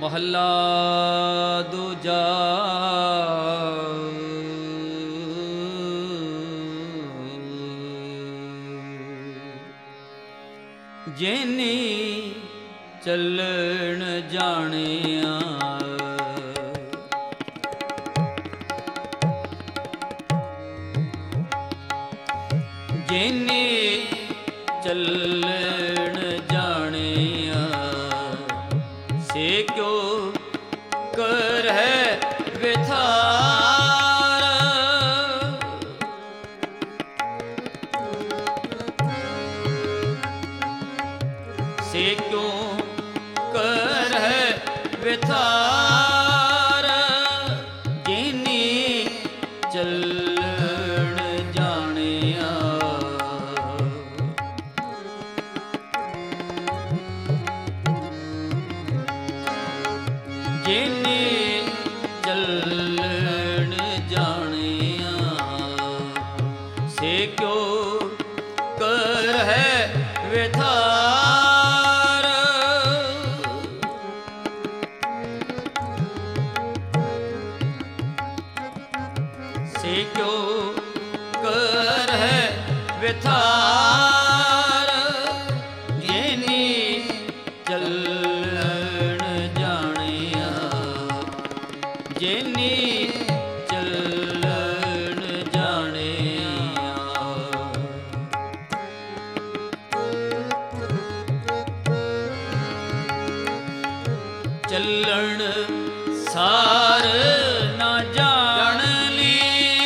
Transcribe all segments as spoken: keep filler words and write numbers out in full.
ਮਹੱਲਾ ਦੂਜਾ। ਜਿਨੀ ਚੱਲਣ ਜਾਣਿਆ ਜਿਨੀ ਚੱਲਣ ਜਾਣਿਆ ਸੇ ਕਿਉ ਕਰਹਿ ਵਿਥਾਰ। ਸੇ ਕਿਉ ਕਰਹਿ ਵਿਥਾਰ ਜਿਨੀ ਚੱਲਣ ਜਾਣਿਆ। ਜਿਨੀ ਚੱਲਣ ਜਾਣਿਆ ਸੇ ਕਿਉ ਕਰਹਿ ਵਿਥਾਰ। ਸੇ ਕਿਉ ਕਰਹਿ ਵਿਥਾਰ ਜਿਨੀ ਚੱਲਣ ਜਾਣਿਆ। ਜਿਨੀ ਚੱਲਣ ਜਾਣਿਆ ਚੱਲਣ ਸਾਰ ਨਾ ਜਾਣ ਲਈ।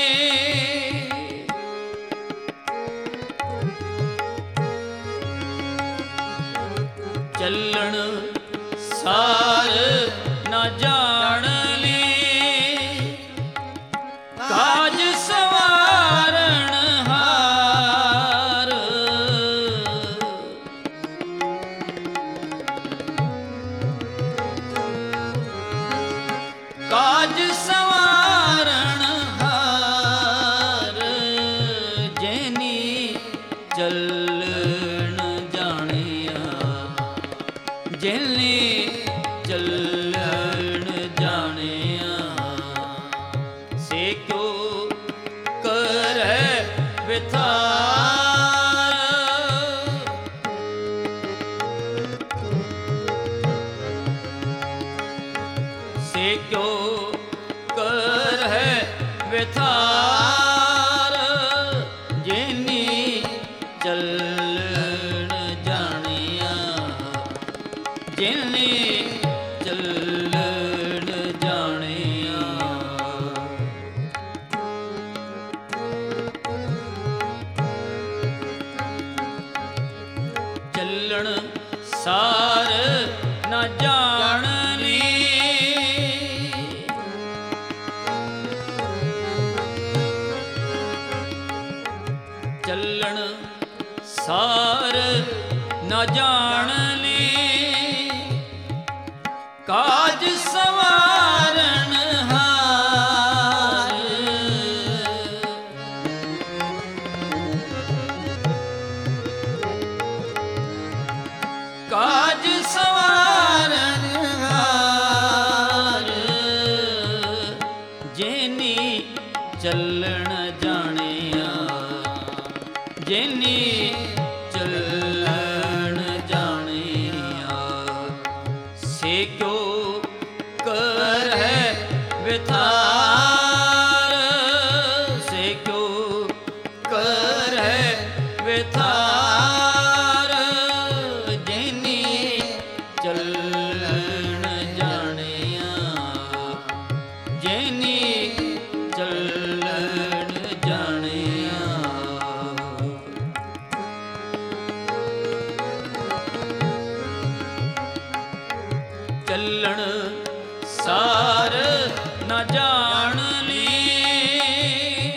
ਚੱਲਣ ਸਾਰ ਨਾ ਜਾਣ ਲਈ ਕਾਜ ਸਵਾਰਨ ਹਾਰ। ਕਾਜ ਸਵਾਰਨ ਹਾਰ ਜਿਨੀ ਚੱਲਣ ਜਾਣਿਆ। ਜਿਨੀ ਚੱਲਣ ਜਾਣਿਆ ਸੇ ਕਿਉ ਕਰਹਿ ਵਿਥਾਰ। ਸੇ ਕਿਉ ਕਰਹਿ ਵਿਥਾਰ ਜਿਨੀ ਚੱਲਣ ਜਾਣਿਆ। ਜਿਨੀ ਚੱਲਣ ਜਾਣਿਆ ਚੱਲਣ ਸਾਰ ਨਾ ਜਾਣ ਲਈ। ਚੱਲਣ ਸਾਰ ਨਾ ਜਾਣ ਲਈ ਕਾਜ ਸਵਾਰਨ ਹਾਰ। ਕਾਜ ਸਵਾਰਨ ਹਾਰ ਜਿਨੀ ਚੱਲਣ ਜਾਣਿਆ। ਜਿਨੀ ਚੱਲਣ ਜਾਣਿਆ ਸੇ ਕਿਉ ਕਰਹਿ ਵਿਥਾਰ। ਸੇ ਕਿਉ ਕਰਹਿ ਵਿਥਾਰ ਜਿਨੀ ਚੱਲਣ ਜਾਣਿਆ। ਜਿਨੀ ਚੱਲਣ ਜਾਣਿਆ ਚੱਲਣ ਸਾਰ ਨਾ ਜਾਣ ਲਈ।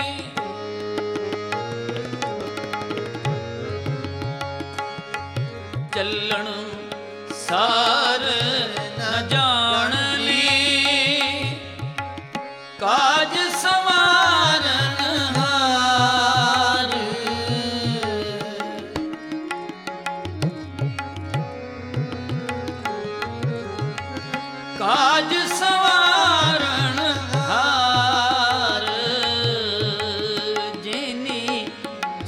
ਚੱਲਣ ਸਾਰ ਨਾ ਜਾਣ ਲਈ ਕਾਜ ਸਵਾਰਨ ਹਾਰ। ਕਾ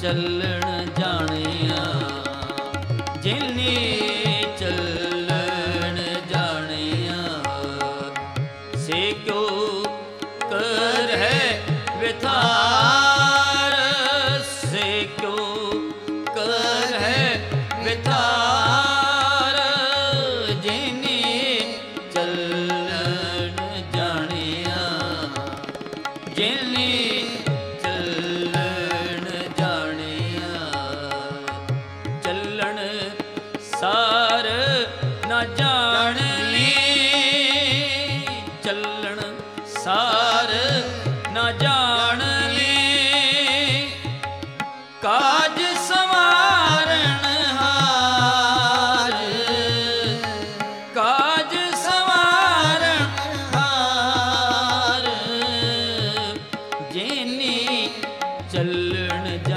ਚੱਲਣ ਜਾਣਿਆ, ਜਿਨੀ ਚੱਲਣ ਜਾਣਿਆ, ਸੇ ਕਿਉ ਕਰਹਿ ਵਿਥਾਰ, ਸੇ ਕਿਉ ਕਰਹਿ ਵਿਥਾਰ, ਜਿਨੀ ਚੱਲਣ ਜਾਣਿਆ, ਜਿਨੀ ਚੱਲਣ ਜਾਣਿਆ, ਚੱਲਣ ਸਾਰ ਨਾ ਜਾਣ ਲੀ, ਚੱਲਣ ਸਾਰ ਨਾ ਜਾਣ ਲੀ, ਕਾਜ ਸਵਾਰਨ ਹਾਰ, ਕਾਜ ਸਵਾਰਨ ਹਾਰ, ਜਿਨੀ ਚੱਲਣ